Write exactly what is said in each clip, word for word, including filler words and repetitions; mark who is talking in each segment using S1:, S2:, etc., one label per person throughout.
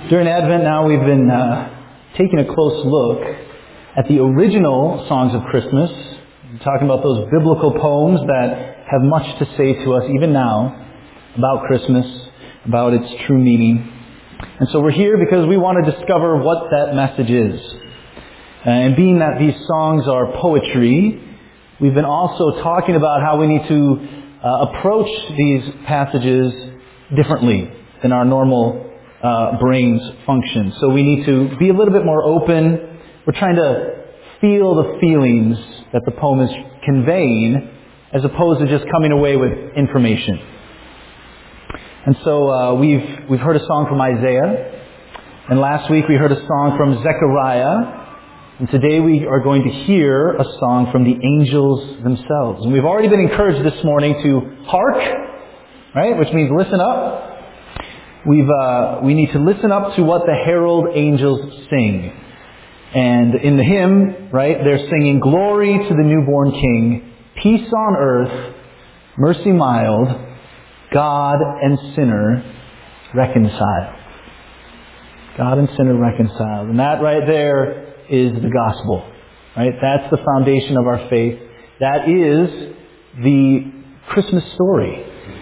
S1: During Advent now we've been uh, taking a close look at the original songs of Christmas, talking about those biblical poems that have much to say to us even now about Christmas, about its true meaning. And so we're here because we want to discover what that message is. And being that these songs are poetry, we've been also talking about how we need to uh, approach these passages differently than our normal uh, brains function. So we need to be a little bit more open. We're trying to feel the feelings that the poem is conveying as opposed to just coming away with information. And so uh, we've we've heard a song from Isaiah, and last week we heard a song from Zechariah, and today we are going to hear a song from the angels themselves. And we've already been encouraged this morning to hark, right, which means listen up. We've uh, we need to listen up to what the herald angels sing. And in the hymn, right, they're singing, "Glory to the newborn King, peace on earth, mercy mild, God and sinner reconciled." God and sinner reconciled. And that right there is the gospel. Right? That's the foundation of our faith. That is the Christmas story.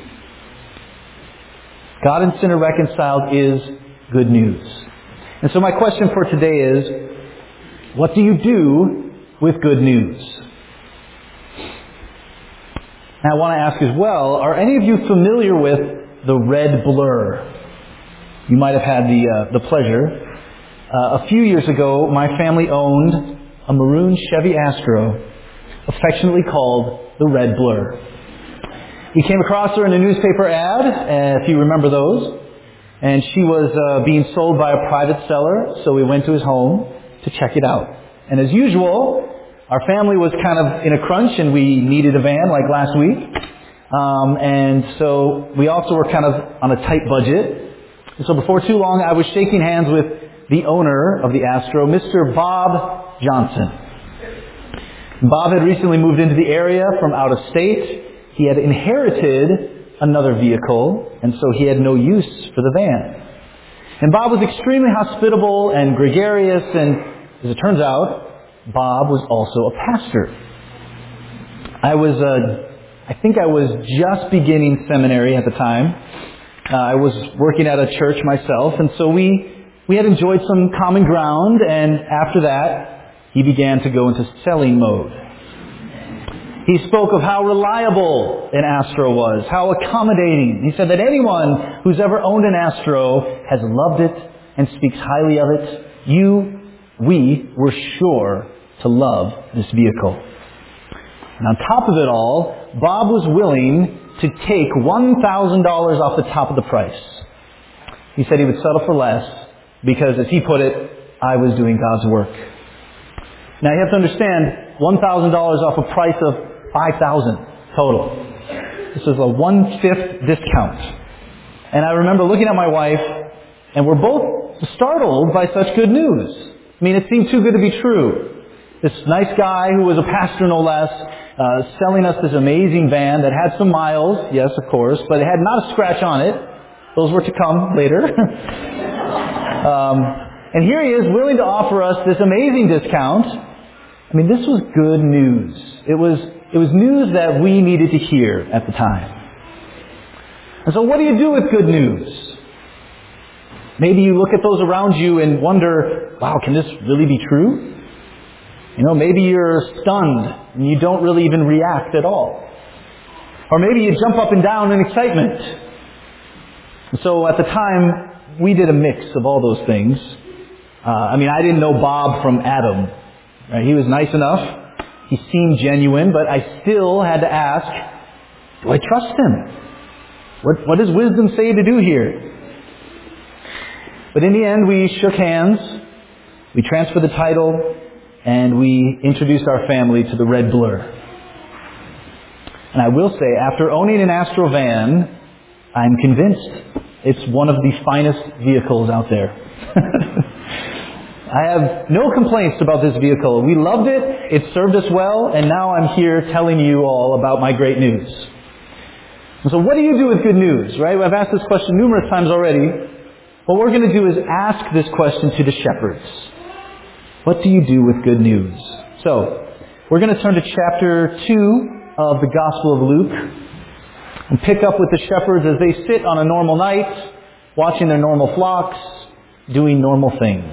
S1: God and sinner reconciled is good news. And so my question for today is, what do you do with good news? And I want to ask as well, are any of you familiar with the red blur? You might have had the uh, the pleasure. Uh, a few years ago, my family owned a maroon Chevy Astro, affectionately called the Red Blur. We came across her in a newspaper ad, uh, if you remember those, and she was uh, being sold by a private seller, so we went to his home to check it out. And as usual, our family was kind of in a crunch and we needed a van like last week. Um, and so we also were kind of on a tight budget. And so before too long, I was shaking hands with the owner of the Astro, Mister Bob Johnson. Bob had recently moved into the area from out of state. He had inherited another vehicle, and so he had no use for the van. And Bob was extremely hospitable and gregarious, and as it turns out, Bob was also a pastor. I was, uh, I think I was just beginning seminary at the time. Uh, I was working at a church myself, and so we, we had enjoyed some common ground, and after that, he began to go into selling mode. He spoke of how reliable an Astro was, how accommodating. He said that anyone who's ever owned an Astro has loved it and speaks highly of it. You, we were sure to love this vehicle. And on top of it all, Bob was willing to take one thousand dollars off the top of the price. He said he would settle for less because, as he put it, I was doing God's work. Now you have to understand, one thousand dollars off a price of five thousand dollars total. This is a one-fifth discount. And I remember looking at my wife, and we're both startled by such good news. I mean, it seemed too good to be true. This nice guy who was a pastor no less, uh, selling us this amazing van that had some miles, yes, of course, but it had not a scratch on it. Those were to come later. um, and here he is, willing to offer us this amazing discount. I mean, this was good news. It was, it was news that we needed to hear at the time. And so what do you do with good news? Maybe you look at those around you and wonder, wow, can this really be true? You know, maybe you're stunned and you don't really even react at all. Or maybe you jump up and down in excitement. And so at the time, we did a mix of all those things. Uh, I mean, I didn't know Bob from Adam. Right? He was nice enough. He seemed genuine, but I still had to ask, do I trust him? What, what does wisdom say to do here? But in the end, we shook hands, we transferred the title, and we introduced our family to the Red Blur. And I will say, after owning an Astro van, I'm convinced it's one of the finest vehicles out there. I have no complaints about this vehicle. We loved it, it served us well, and now I'm here telling you all about my great news. And so what do you do with good news, right? I've asked this question numerous times already. what we're going to do is ask this question to the shepherds. What do you do with good news? So, we're going to turn to chapter two of the Gospel of Luke and pick up with the shepherds as they sit on a normal night, watching their normal flocks, doing normal things.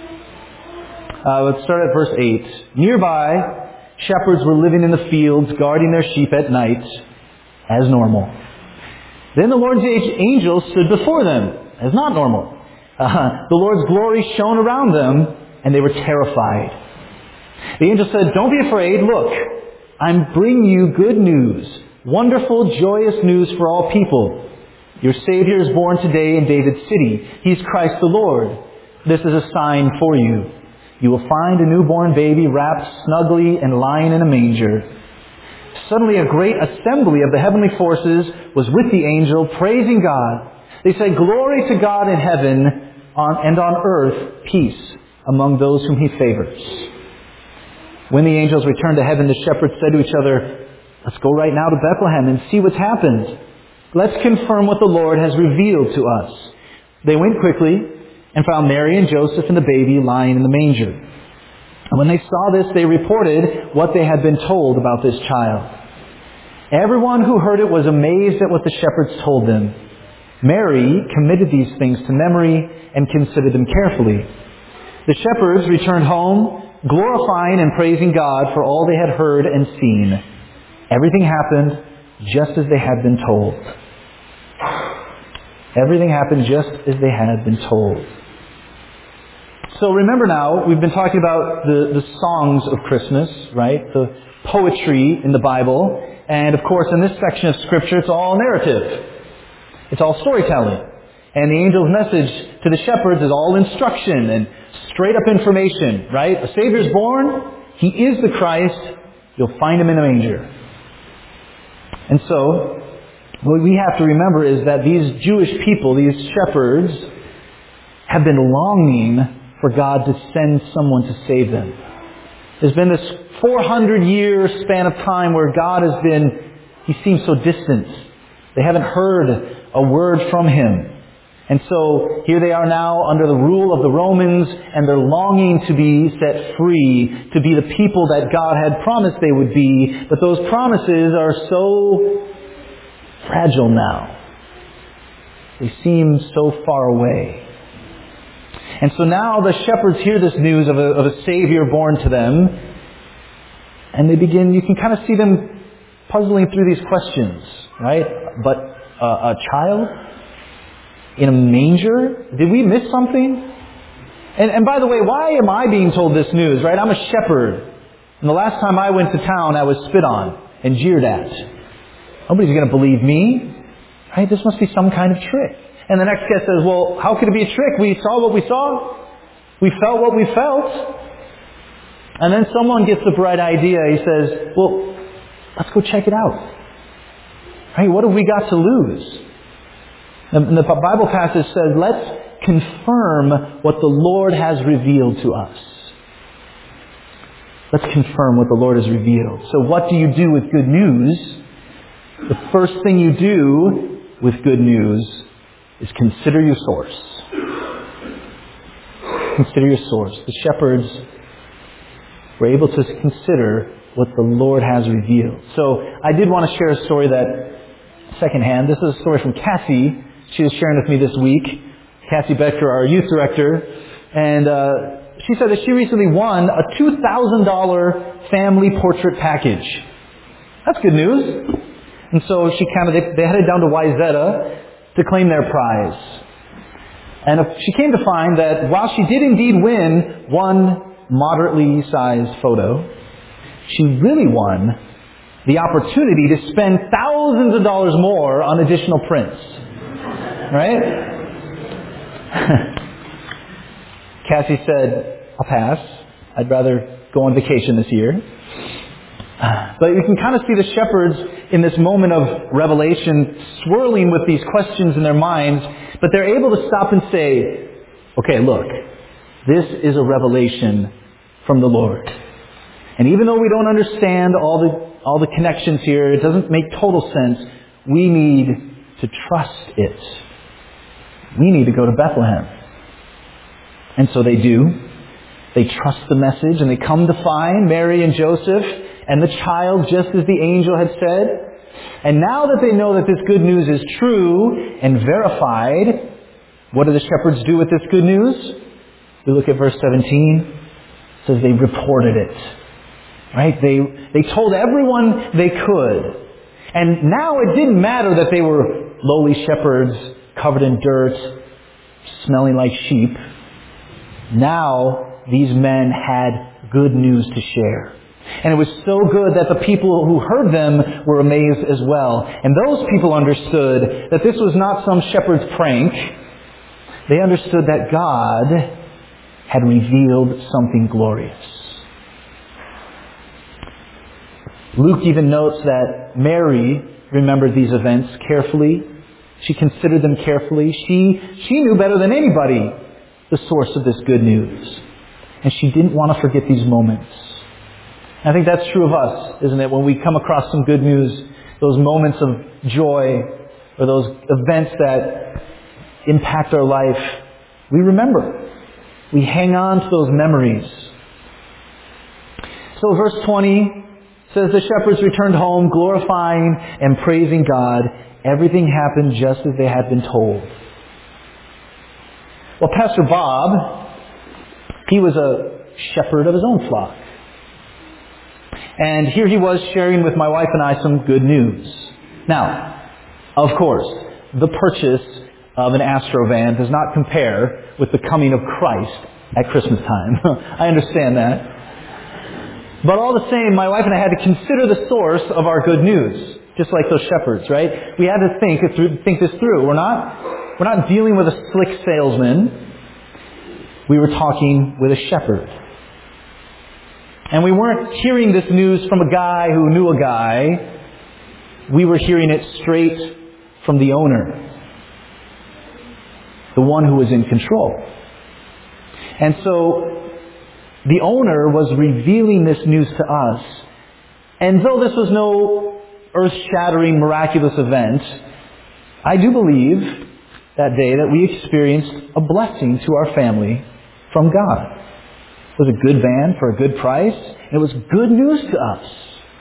S1: Uh, let's start at verse eight. Nearby, shepherds were living in the fields, guarding their sheep at night, as normal. Then the Lord's angel stood before them, as not normal. Uh, the Lord's glory shone around them, and they were terrified. The angel said, "Don't be afraid. Look, I'm bringing you good news, wonderful, joyous news for all people. Your Savior is born today in David's city. He's Christ the Lord. This is a sign for you. You will find a newborn baby wrapped snugly and lying in a manger." Suddenly a great assembly of the heavenly forces was with the angel, praising God. They said, "Glory to God in heaven, on, and on earth peace among those whom He favors." When the angels returned to heaven, the shepherds said to each other, "Let's go right now to Bethlehem and see what's happened. Let's confirm what the Lord has revealed to us." They went quickly and found Mary and Joseph and the baby lying in the manger. And when they saw this, they reported what they had been told about this child. Everyone who heard it was amazed at what the shepherds told them. Mary committed these things to memory and considered them carefully. The shepherds returned home, glorifying and praising God for all they had heard and seen. Everything happened just as they had been told. Everything happened just as they had been told. So remember now, we've been talking about the, the songs of Christmas, right? The poetry in the Bible. And of course, in this section of Scripture, it's all narrative. It's all storytelling. And the angel's message to the shepherds is all instruction and straight up information, right? A Savior's born. He is the Christ. You'll find Him in a manger. And so, what we have to remember is that these Jewish people, these shepherds, have been longing for God to send someone to save them. There's been this four hundred year span of time where God has been, He seems so distant. They haven't heard a word from Him. And so here they are now under the rule of the Romans, and they're longing to be set free, to be the people that God had promised they would be. But those promises are so fragile now. They seem so far away. And so now the shepherds hear this news of a, of a Savior born to them, and they begin, you can kind of see them puzzling through these questions, right? But uh, a child in a manger? Did we miss something? And, and by the way, why am I being told this news, right? I'm a shepherd. And the last time I went to town, I was spit on and jeered at. Nobody's going to believe me, right? This must be some kind of trick. And the next guy says, well, how could it be a trick? We saw what we saw. We felt what we felt. And then someone gets the bright idea. He says, well, let's go check it out. Right? What have we got to lose? And the Bible passage says, let's confirm what the Lord has revealed to us. Let's confirm what the Lord has revealed. So what do you do with good news? The first thing you do with good news is consider your source. Consider your source. The shepherds were able to consider what the Lord has revealed. So I did want to share a story that, secondhand, this is a story from Cassie. She was sharing with me this week. Cassie Becker, our youth director. And uh, she said that she recently won a two thousand dollars family portrait package. That's good news. And so she kind of, they, they headed down to Wayzata to claim their prize. And she came to find that while she did indeed win one moderately sized photo, she really won the opportunity to spend thousands of dollars more on additional prints. Right? Cassie said, I'll pass. I'd rather go on vacation this year. But you can kind of see the shepherds in this moment of revelation swirling with these questions in their minds, but they're able to stop and say, okay, look, this is a revelation from the Lord. And even though we don't understand all the all the connections here, it doesn't make total sense, we need to trust it. we need to go to Bethlehem. And so they do. They trust the message and they come to find Mary and Joseph and the child just as the angel had said. And now that they know that this good news is true and verified, what do the shepherds do with this good news? We look at verse seventeen. It says they reported it. Right? They, they told everyone they could. And now it didn't matter that they were lowly shepherds covered in dirt, smelling like sheep. Now these men had good news to share. And it was so good that the people who heard them were amazed as well. And those people understood that this was not some shepherd's prank. They understood that God had revealed something glorious. Luke even notes that Mary remembered these events carefully. She considered them carefully. She, she knew better than anybody the source of this good news. And she didn't want to forget these moments. I think that's true of us, isn't it? When we come across some good news, those moments of joy or those events that impact our life, we remember. We hang on to those memories. So verse twenty says, the shepherds returned home, glorifying and praising God. Everything happened just as they had been told. Well, Pastor Bob, he was a shepherd of his own flock. And here he was sharing with my wife and I some good news. Now, of course, the purchase of an Astrovan does not compare with the coming of Christ at Christmas time. I understand that. But all the same, my wife and I had to consider the source of our good news, just like those shepherds, right? We had to think it through, think this through. We're not, we're not dealing with a slick salesman. We were talking with a shepherd. And we weren't hearing this news from a guy who knew a guy. We were hearing it straight from the owner, the one who was in control. And so the owner was revealing this news to us. And though this was no earth-shattering, miraculous event, I do believe that day that we experienced a blessing to our family from God. It was a good van for a good price, and it was good news to us.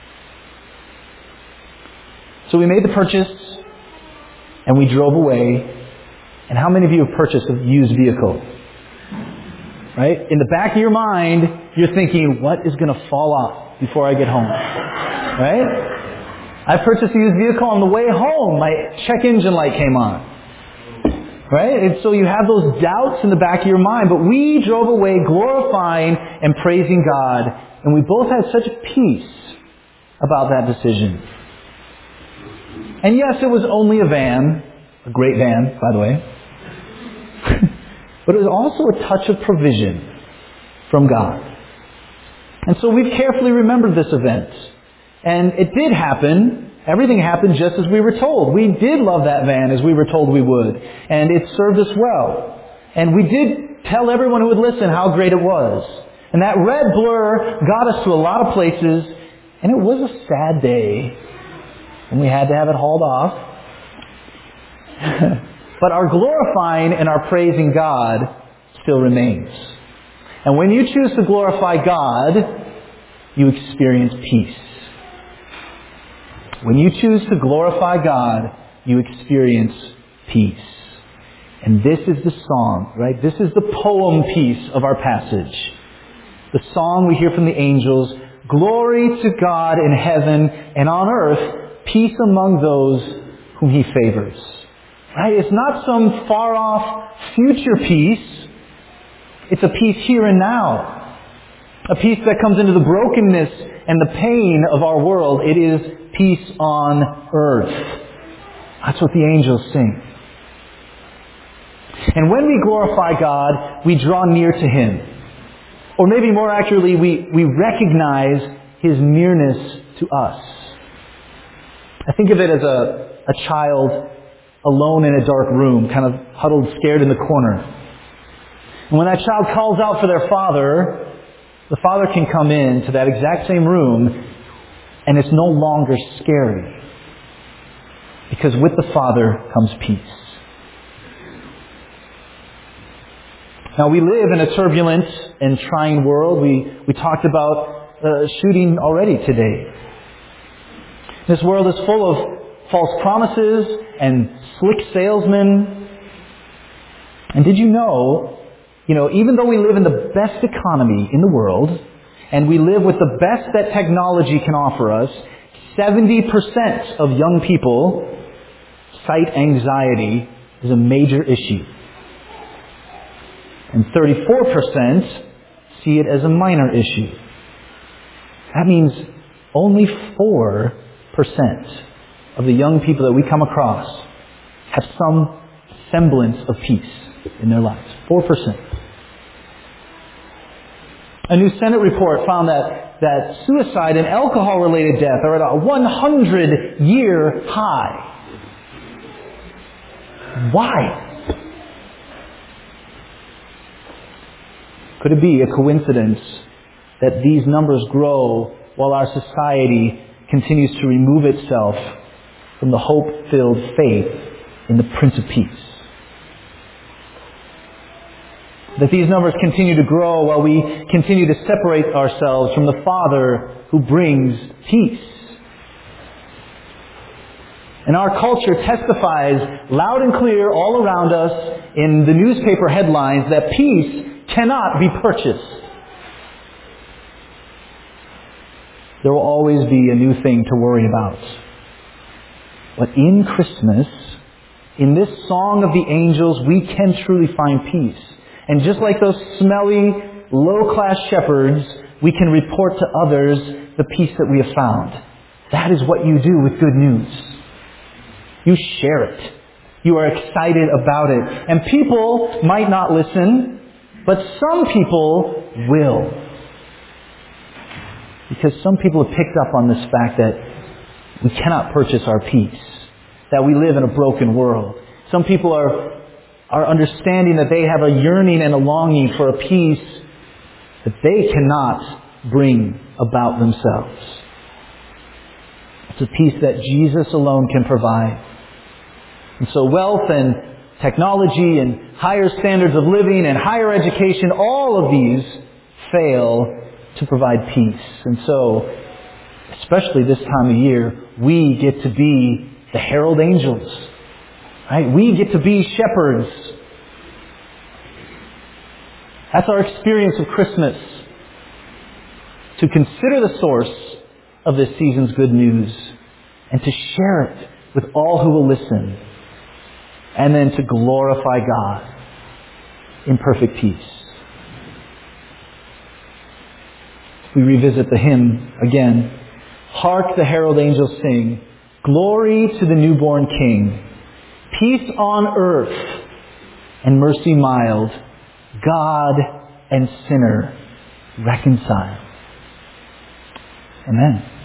S1: So we made the purchase, and we drove away. And how many of you have purchased a used vehicle? Right? In the back of your mind, you're thinking, what is going to fall off before I get home? Right? I purchased a used vehicle on the way home. My check engine light came on. Right? And so you have those doubts in the back of your mind. But we drove away glorifying and praising God. And we both had such peace about that decision. And yes, it was only a van. A great van, by the way. But it was also a touch of provision from God. And so we've carefully remembered this event. And it did happen. Everything happened just as we were told. We did love that van as we were told we would. And it served us well. And we did tell everyone who would listen how great it was. And that red blur got us to a lot of places. And it was a sad day. And we had to have it hauled off. But our glorifying and our praising God still remains. And when you choose to glorify God, you experience peace. When you choose to glorify God, you experience peace. And this is the song, right? This is the poem piece of our passage. The song we hear from the angels, glory to God in heaven and on earth, peace among those whom He favors. Right? It's not some far-off future peace. It's a peace here and now. A peace that comes into the brokenness and the pain of our world. It is peace on earth. That's what the angels sing. And when we glorify God, we draw near to Him. Or maybe more accurately, we, we recognize His nearness to us. I think of it as a, a child alone in a dark room, kind of huddled, scared in the corner. And when that child calls out for their father, the father can come in to that exact same room, and it's no longer scary. Because with the Father comes peace. Now, we live in a turbulent and trying world. We, we talked about uh, shooting already today. This world is full of false promises and slick salesmen. And did you know, you know, even though we live in the best economy in the world, and we live with the best that technology can offer us, seventy percent of young people cite anxiety as a major issue. And thirty-four percent see it as a minor issue. That means only four percent of the young people that we come across have some semblance of peace in their lives. four percent. A new Senate report found that, that suicide and alcohol-related death are at a one hundred year high. Why? Could it be a coincidence that these numbers grow while our society continues to remove itself from the hope-filled faith in the Prince of Peace? That these numbers continue to grow while we continue to separate ourselves from the Father who brings peace. And our culture testifies loud and clear all around us in the newspaper headlines that peace cannot be purchased. There will always be a new thing to worry about. But in Christmas, in this song of the angels, we can truly find peace. And just like those smelly, low-class shepherds, we can report to others the peace that we have found. That is what you do with good news. You share it. You are excited about it. And people might not listen, but some people will. Because some people have picked up on this fact that we cannot purchase our peace. That we live in a broken world. Some people are, are understanding that they have a yearning and a longing for a peace that they cannot bring about themselves. It's a peace that Jesus alone can provide. And so wealth and technology and higher standards of living and higher education, all of these fail to provide peace. And so, especially this time of year, we get to be the herald angels. Right? We get to be shepherds. That's our experience of Christmas. To consider the source of this season's good news and to share it with all who will listen. And then to glorify God in perfect peace. We revisit the hymn again. Hark the herald angels sing, glory to the newborn King. Peace on earth and mercy mild, God and sinner reconciled. Amen.